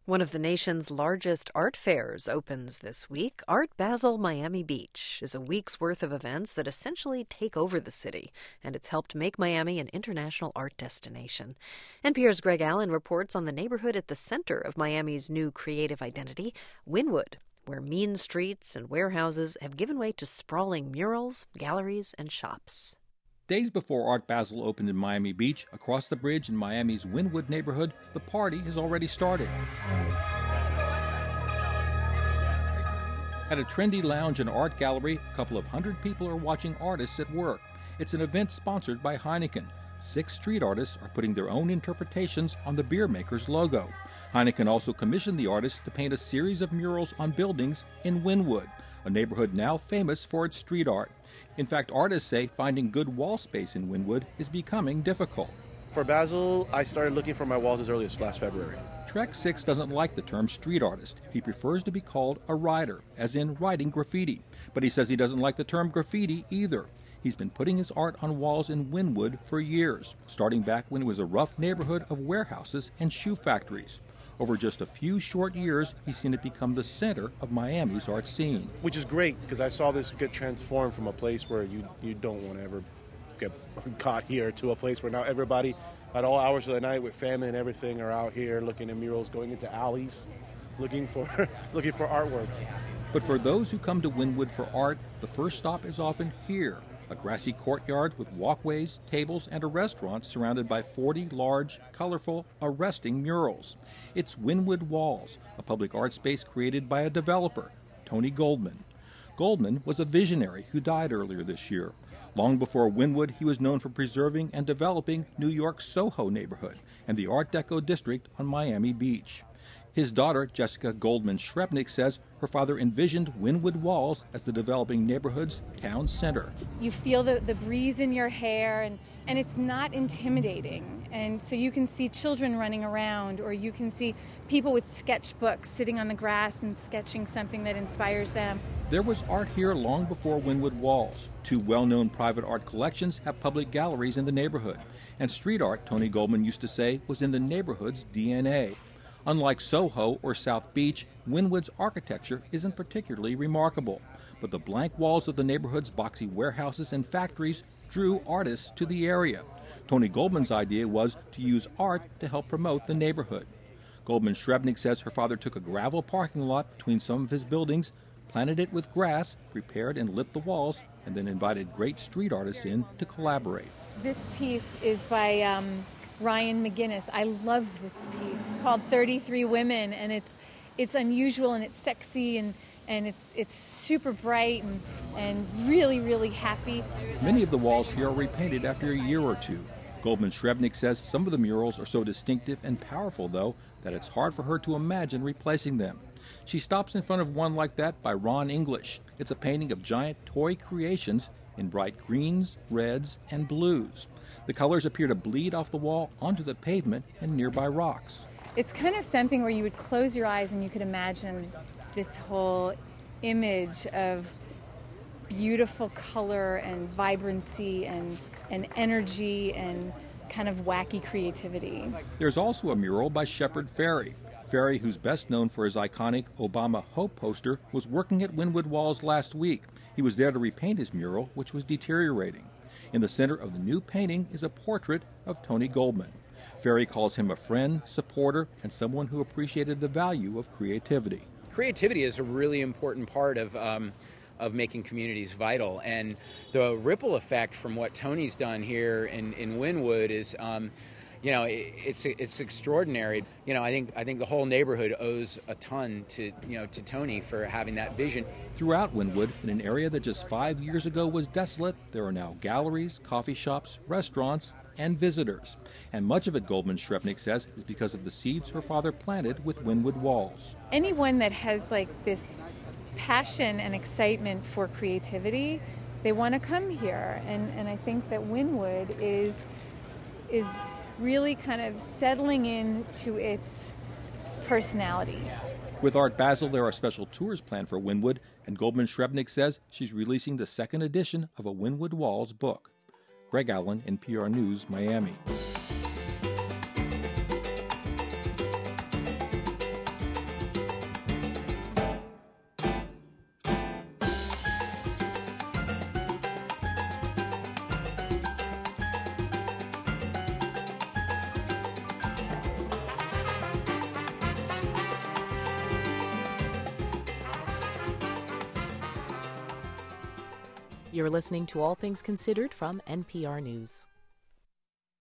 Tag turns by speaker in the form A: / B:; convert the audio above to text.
A: One of the nation's largest art fairs opens this week. Art Basel Miami Beach is a week's worth of events that essentially take over the city, and it's helped make Miami an international art destination. NPR's Greg Allen reports on the neighborhood at the center of Miami's new creative identity, Wynwood, where mean streets and warehouses have given way to sprawling murals, galleries, and shops.
B: Days before Art Basel opened in Miami Beach, across the bridge in Miami's Wynwood neighborhood, the party has already started. At a trendy lounge and art gallery, a couple of hundred people are watching artists at work. It's an event sponsored by Heineken. 6 street artists are putting their own interpretations on the beer maker's logo. Heineken also commissioned the artists to paint a series of murals on buildings in Wynwood, a neighborhood now famous for its street art. In fact, artists say finding good wall space in Wynwood is becoming difficult.
C: For Basel, I started looking for my walls as early as last February.
B: Trek 6 doesn't like the term street artist. He prefers to be called a writer, as in writing graffiti. But he says he doesn't like the term graffiti either. He's been putting his art on walls in Wynwood for years, starting back when it was a rough neighborhood of warehouses and shoe factories. Over just a few short years, he's seen it become the center of Miami's art scene.
C: Which is great, because I saw this get transformed from a place where you don't want to ever get caught here to a place where now everybody at all hours of the night with family and everything are out here looking at murals, going into alleys, looking for artwork.
B: But for those who come to Wynwood for art, the first stop is often here, a grassy courtyard with walkways, tables, and a restaurant surrounded by 40 large, colorful, arresting murals. It's Wynwood Walls, a public art space created by a developer, Tony Goldman. Goldman was a visionary who died earlier this year. Long before Wynwood, he was known for preserving and developing New York's Soho neighborhood and the Art Deco district on Miami Beach. His daughter, Jessica Goldman Shrebnick, says her father envisioned Wynwood Walls as the developing neighborhood's town center.
D: You feel the breeze in your hair, and it's not intimidating. And so you can see children running around, or you can see people with sketchbooks sitting on the grass and sketching something that inspires them.
B: There was art here long before Wynwood Walls. 2 well-known private art collections have public galleries in the neighborhood. And street art, Tony Goldman used to say, was in the neighborhood's DNA. Unlike Soho or South Beach, Wynwood's architecture isn't particularly remarkable. But the blank walls of the neighborhood's boxy warehouses and factories drew artists to the area. Tony Goldman's idea was to use art to help promote the neighborhood. Goldman Shrebnick says her father took a gravel parking lot between some of his buildings, planted it with grass, prepared and lit the walls, and then invited great street artists in to collaborate.
D: This piece is by Ryan McGinnis. I love this piece. It's called 33 Women, and it's unusual and it's sexy and it's super bright and really, really happy.
B: Many of the walls here are repainted after a year or two. Goldman Shrebnick says some of the murals are so distinctive and powerful, though, that it's hard for her to imagine replacing them. She stops in front of one like that by Ron English. It's a painting of giant toy creations in bright greens, reds, and blues. The colors appear to bleed off the wall onto the pavement and nearby rocks.
D: It's kind of something where you would close your eyes and you could imagine this whole image of beautiful color and vibrancy and energy and kind of wacky creativity.
B: There's also a mural by Shepard Fairey. Fairey, who's best known for his iconic Obama Hope poster, was working at Wynwood Walls last week. He was there to repaint his mural, which was deteriorating. In the center of the new painting is a portrait of Tony Goldman. Fairey calls him a friend, supporter, and someone who appreciated the value of creativity.
E: Creativity is a really important part of making communities vital, and the ripple effect from what Tony's done here in Wynwood is, it's extraordinary. I think the whole neighborhood owes a ton to Tony for having that vision.
B: Throughout Wynwood, in an area that just 5 years ago was desolate, there are now galleries, coffee shops, restaurants, and visitors. And much of it, Goldman Shrebnick says, is because of the seeds her father planted with Wynwood Walls.
D: Anyone that has this passion and excitement for creativity, they want to come here. And I think that Wynwood is really kind of settling into its personality.
B: With Art Basel, there are special tours planned for Wynwood, and Goldman Shrebnick says she's releasing the second edition of a Wynwood Walls book. Greg Allen, NPR News, Miami.
F: You're listening to All Things Considered from NPR News.